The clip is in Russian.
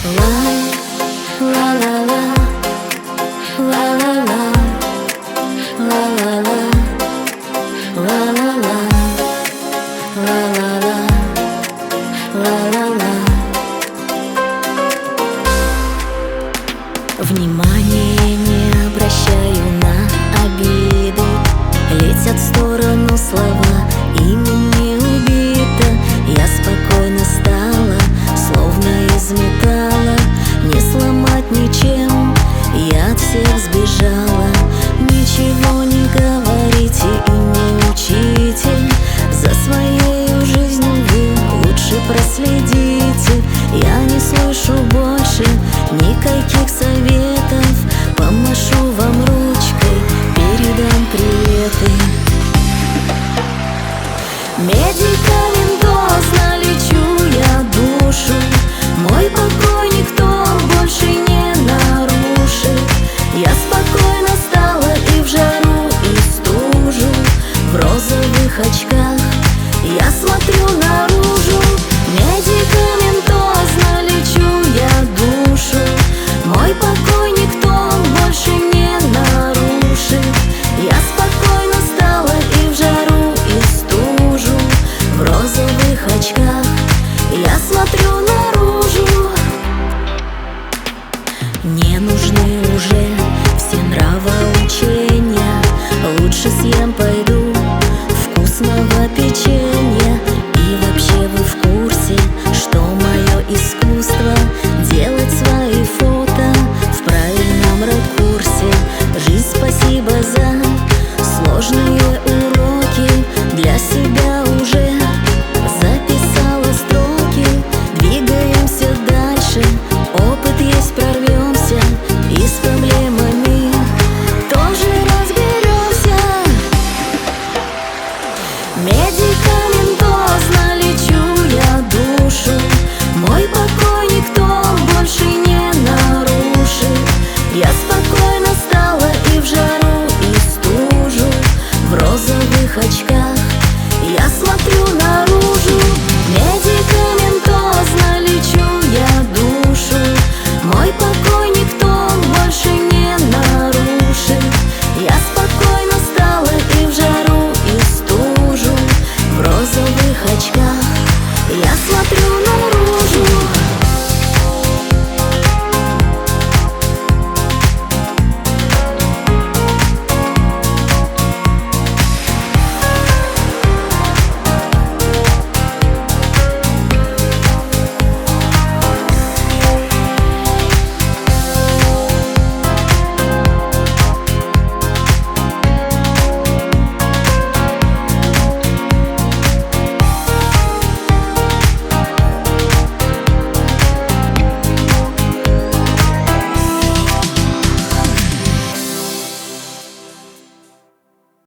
Внимание не обращаю на обиды, летят в сторону слова, имя не убито. Я спокойно стала, словно из металла, не сломать ничем, я от всех сбежала. Ничего не говорите и не учите, за своей жизнью вы лучше проследите. Я не слышу больше никаких советов, помашу вам ручкой, передам приветы. Медикаментозно лечу я душу, мой покой никто больше не нарушит. Я спокойно стала и в жару, и в стужу, в розовых очках я смотрю наружу. Медикаментозно лечу я душу, мой покой никто больше не нарушит. Я спокойно стала и в жару, и в стужу, в розовых очках я смотрю наружу. Не нужны уже все нравоучения, лучше съем пойду вкусного печенья. И вообще вы в курсе, что мое искусство делать свои фото в правильном ракурсе. Жизнь, спасибо за сложные уроки, для себя уже записала строки. Двигаемся дальше, опыт есть, прорвемся, и с проблемами тоже разберемся. Медикаментозно лечу я душу, мой покой никто больше